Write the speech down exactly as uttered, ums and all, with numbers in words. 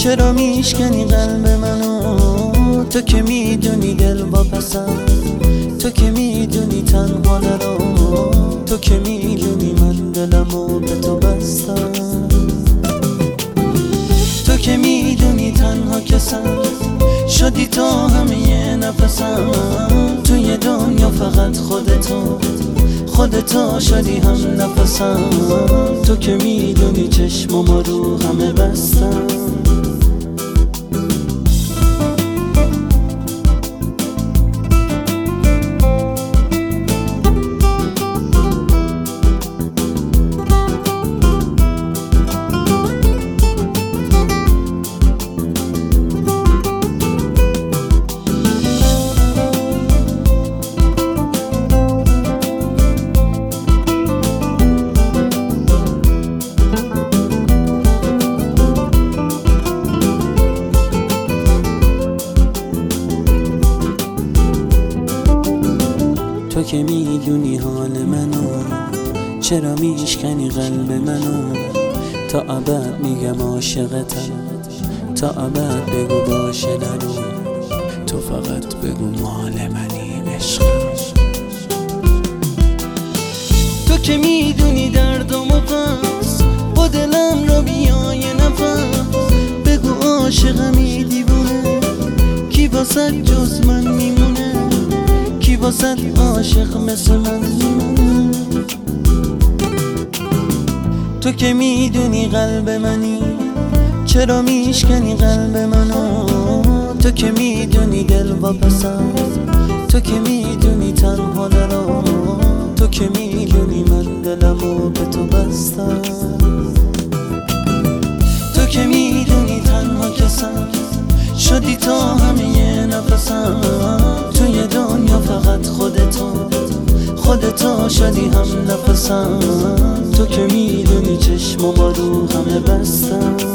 چرا میشکنی قلب منو؟ تو که میدونی دل واپسم، تو که میدونی تنها نرو، تو که میدونی من دلمو به تو بستم، تو که میدونی تنها کسم شدی تا همه نفسم. توی دنیا فقط خودتو، خودتو شدی هم نفسم. تو که میدونی چشمم رو همه بستم. تو که میدونی حال منو، چرا میشکنی قلب منو؟ تا ابد میگم عاشقتم، تا ابد بگو باشه نرو، تو فقط بگو مال منی عشقم. تو که میدونی دردم و پس با دلم رو بیای نفس، بگو عاشقمی دیوونه، کی واسه جز من میمونه، کی واسه عاشق مثل من میمونه. تو که میدونی قلب منی، چرا میشکنی قلب منو؟ تو که میدونی دل واپسم، تو که میدونی تنها نرو، تو که میدونی من دلمو به تو بستم، تو که میدونی تنها کسم شدی تا همه نفسم. توی دنیا فقط خودتو، خودتو شدی هم نفسم. تو که میدونی چشمم رو همه بستم.